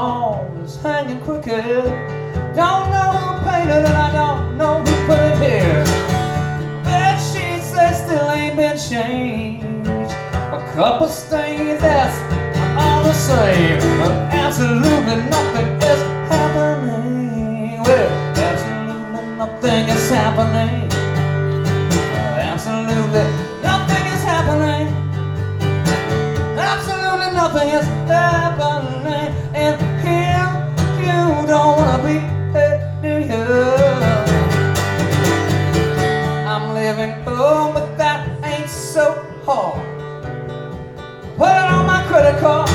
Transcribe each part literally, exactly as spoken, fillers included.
wall is hanging crooked. Don't know who painted it, I don't know who put it here. Bed sheets, they still ain't been changed. A couple stains, that's all the same. But absolutely nothing is happening. Well, absolutely nothing is happening. Absolutely nothing is happening. Absolutely nothing is happening. And here you don't wanna be, hey, do you? I'm living home, but that ain't so hard. Put it on my credit card.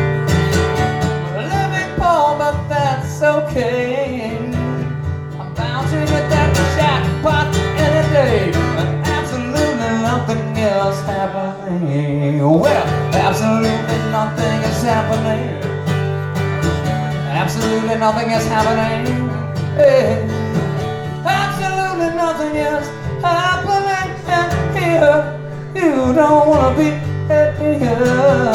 Living poor, but that's okay. I'm bound to get that jackpot any day. But absolutely nothing is happening. Well, absolutely nothing is happening. Absolutely nothing is happening. Hey. Absolutely nothing is happening. And here you don't wanna be here.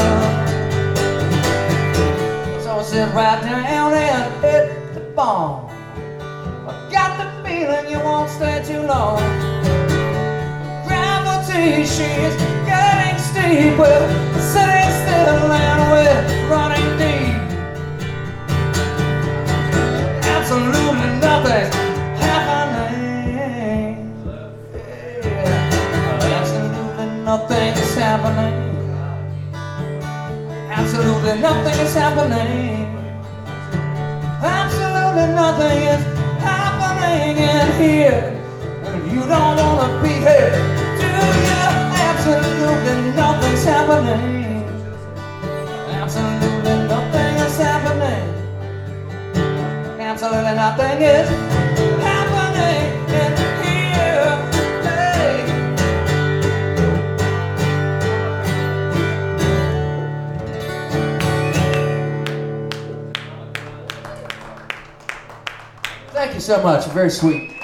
So sit right down and hit the bomb. I got the feeling you won't stay too long. Gravity, she's getting steep. We're sitting still and we're running deep. Absolutely nothing's happening. Yeah. Absolutely nothing is happening. Absolutely nothing is happening. Absolutely nothing is happening in here. And you don't wanna be here, do you? Absolutely nothing's happening. Absolutely nothing is happening. Absolutely nothing is happening in here. Hey. Thank you so much. Very sweet.